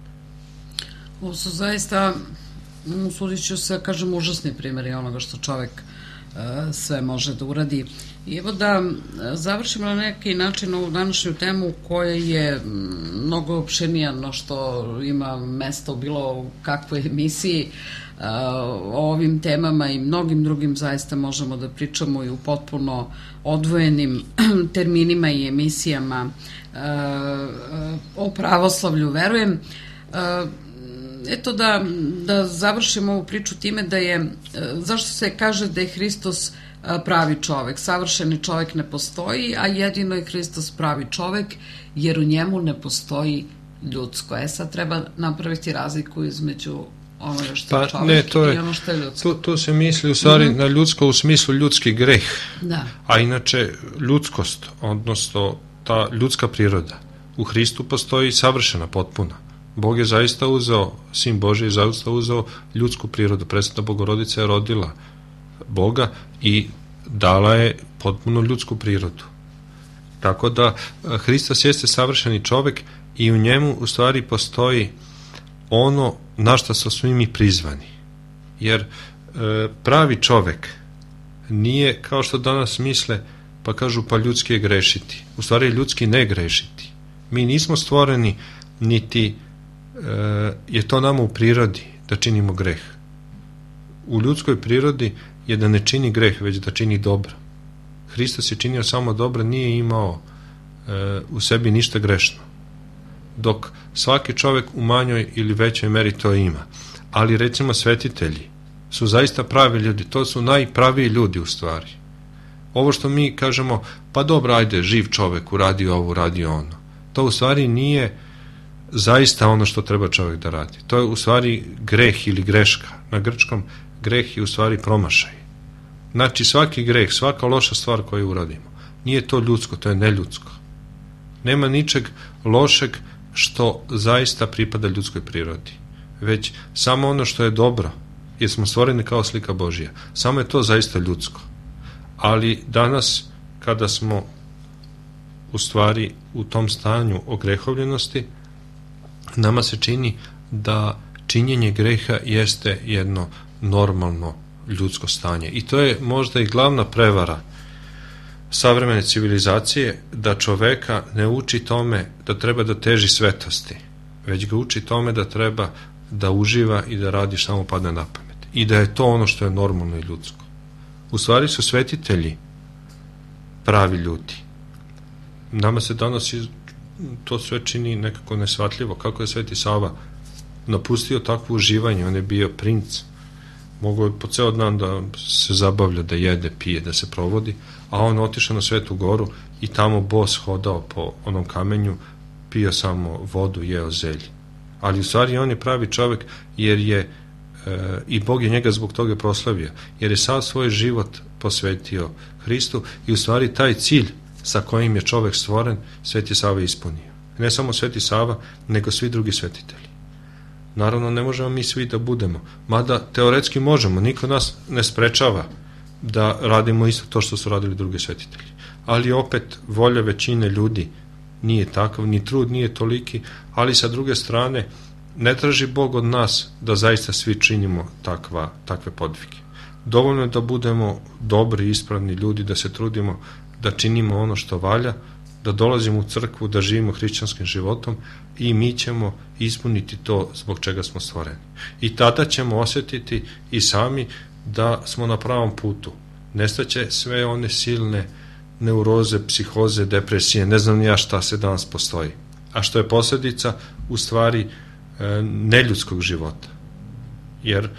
Ovo su zaista, sudit ću se, kažem, užasni primjeri onoga što čovek sve može da uradi. I evo da završimo na neki način ovu današnju temu koja je mnogo opširnija no što ima mesta u bilo kakvoj emisiji. O ovim temama i mnogim drugim zaista možemo da pričamo i u potpuno odvojenim terminima i emisijama o pravoslavlju, verujem. Eto da završimo ovu priču time da je, zašto se kaže da je Hristos pravi čovek? Savršeni čovek ne postoji, a jedino je Hristos pravi čovek, jer u njemu ne postoji ljudsko. Sad treba napraviti razliku između onoga što je čovek i ono što je ljudsko. Tu se misli u stvari na ljudsko u smislu ljudski greh, a inače ljudskost, odnosno ta ljudska priroda. U Hristu postoji savršena, potpuna. Bog je zaista uzeo, Sin Božji je zaista uzeo ljudsku prirodu. Presvetna Bogorodica je rodila Boga i dala je potpuno ljudsku prirodu. Tako da Hristos jeste savršeni čovek i u njemu u stvari postoji ono na što su svi mi prizvani. Jer pravi čovek nije kao što danas misle, pa kažu pa ljudski je grešiti. U stvari ljudski ne grešiti. Mi nismo stvoreni, niti je to nama u prirodi da činimo greh. U ljudskoj prirodi je da ne čini greh, već da čini dobro. Hristos je činio samo dobro, nije imao u sebi ništa grešno. Dok svaki čovek u manjoj ili većoj meri to ima. Ali recimo svetitelji su zaista pravi ljudi, to su najpraviji ljudi u stvari. Ovo što mi kažemo, pa dobro, ajde, živ čovek, uradi ovo, uradi ono. To u stvari nije zaista ono što treba čovek da radi. To je u stvari greh ili greška. Na grčkom greh je u stvari promašaj. Znači svaki greh, svaka loša stvar koju uradimo, nije to ljudsko, to je neljudsko. Nema ničeg lošeg što zaista pripada ljudskoj prirodi. Već samo ono što je dobro, jer smo stvoreni kao slika Božija. Samo je to zaista ljudsko. Ali danas, kada smo u stvari u tom stanju ogrehovljenosti, nama se čini da činjenje greha jeste jedno normalno ljudsko stanje. I to je možda i glavna prevara savremene civilizacije, da čoveka ne uči tome da treba da teži svetosti, već ga uči tome da treba da uživa i da radi šta mu padne na pamet. I da je to ono što je normalno i ljudsko. U stvari su svetitelji pravi ljudi. Nama se danas to sve čini nekako nesvatljivo. Kako je Sveti Sava napustio takvo uživanje, on je bio princ, mogao je po ceo dan da se zabavlja, da jede, pije, da se provodi, a on otišao na Svetu Goru i tamo bos hodao po onom kamenju, pio samo vodu, jeo zelje. Ali u stvari on je pravi čovek, jer je i Bog je njega zbog toga proslavio, jer je sav svoj život posvetio Hristu i u stvari taj cilj sa kojim je čovek stvoren Sveti Sava ispunio. Ne samo Sveti Sava, nego svi drugi svetitelji. Naravno, ne možemo mi svi da budemo, mada teoretski možemo, niko nas ne sprečava da radimo isto to što su radili drugi svetitelji. Ali opet, volja većine ljudi nije takav, ni trud nije toliki, ali sa druge strane, ne traži Bog od nas da zaista svi činimo takve podvige. Dovoljno je da budemo dobri, ispravni ljudi, da se trudimo da činimo ono što valja, da dolazimo u crkvu, da živimo hrišćanskim životom i mi ćemo ispuniti to zbog čega smo stvoreni. I tada ćemo osjetiti i sami da smo na pravom putu. Nestaće sve one silne neuroze, psihoze, depresije, ne znam ni ja šta se danas postoji. A što je posljedica u stvari neljudskog života. Jer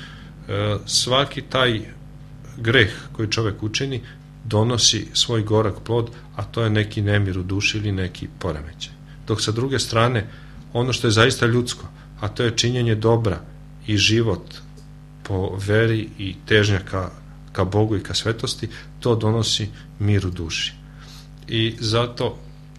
svaki taj greh koji čovek učini donosi svoj gorak plod, a to je neki nemir u duši ili neki poremećaj. Dok sa druge strane, ono što je zaista ljudsko, a to je činjenje dobra i život po veri i težnja ka Bogu i ka svetosti, to donosi mir u duši. I zato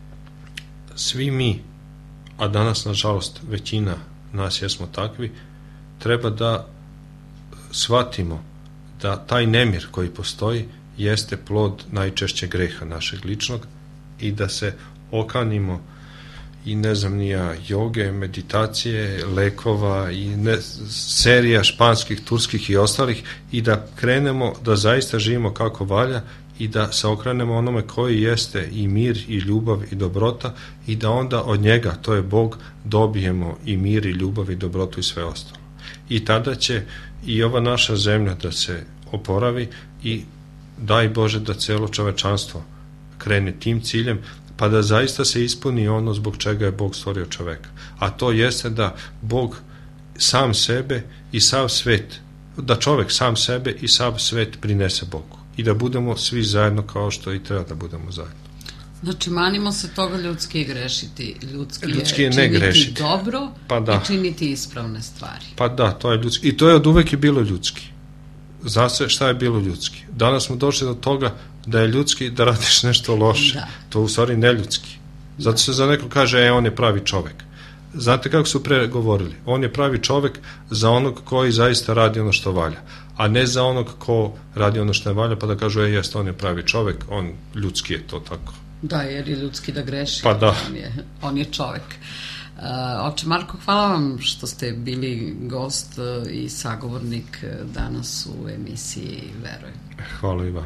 svi mi, a danas nažalost većina nas jesmo takvi, treba da shvatimo da taj nemir koji postoji jeste plod najčešće greha našeg ličnog i da se okanimo i ne znam nija joge, meditacije, lekova i serija španskih, turskih i ostalih i da krenemo da zaista živimo kako valja i da se okrenemo onome koji jeste i mir i ljubav i dobrota i da onda od njega, to je Bog, dobijemo i mir i ljubav i dobrotu i sve ostalo. I tada će i ova naša zemlja da se oporavi i daj Bože da celo čovečanstvo krene tim ciljem, pa da zaista se ispuni ono zbog čega je Bog stvorio čoveka. A to jeste da Bog sam sebe i sav svet, da čovek sam sebe i sav svet prinese Bogu. I da budemo svi zajedno kao što i treba da budemo zajedno. Znači, manimo se toga ljudski grešiti. Ljudski je ne činiti grešiti. Dobro pa da. I činiti ispravne stvari. Pa da, to je ljudski. I to je od uvek i bilo ljudski. Zna se šta je bilo ljudski. Danas smo došli do toga da je ljudski da radiš nešto loše. Da. To u stvari neljudski. Zato se za neko kaže, on je pravi čovek. Znate kako su pre govorili? On je pravi čovek za onog koji zaista radi ono što valja, a ne za onog ko radi ono što ne valja, pa da kažu, jeste, on je pravi čovek, on ljudski je to tako. Da, jer je ljudski da greši. Pa da. On je čovek. Oče Marko, hvala vam što ste bili gost i sagovornik danas u emisiji Veruj. Hvala i vam.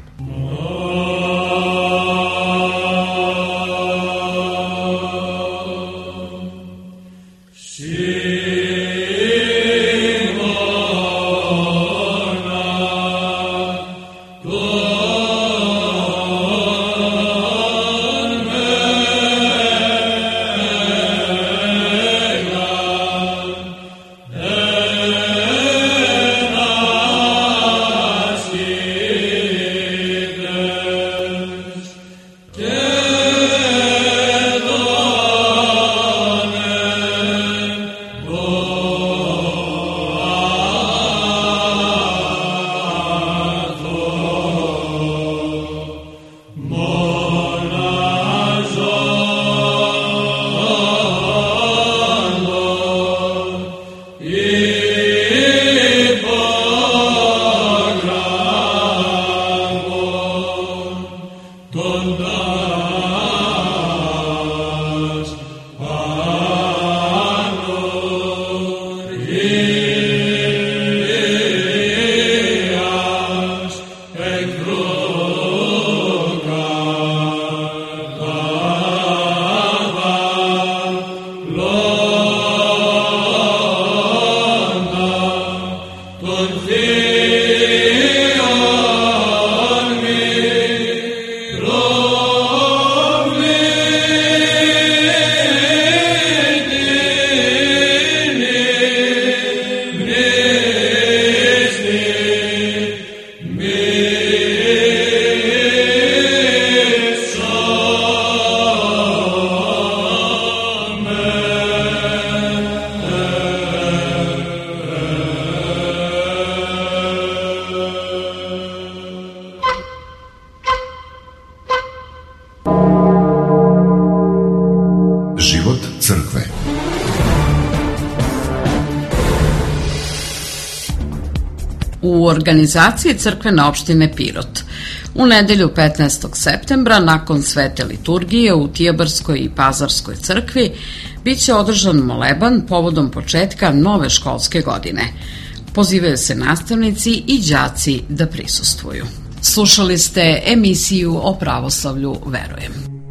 u organizaciji crkvene opštine Pirot. U nedelju 15. septembra, nakon svete liturgije u Tijabarskoj i Pazarskoj crkvi, biće održan moleban povodom početka nove školske godine. Pozivaju se nastavnici i đaci da prisustvuju. Slušali ste emisiju o pravoslavlju Verujem.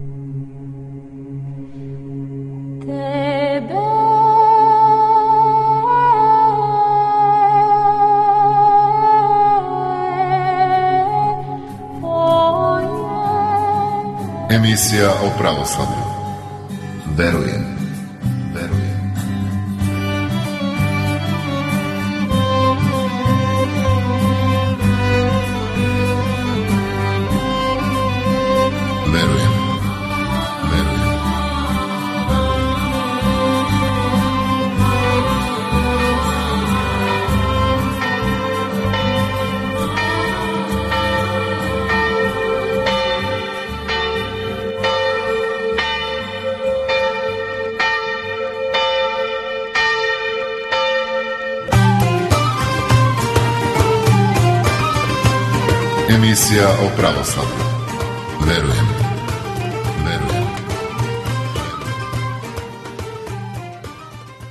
Emisija o pravoslavlju. Verujem. Verujem. Verujem. Verujem. Emisija o pravoslavlju. Verujem.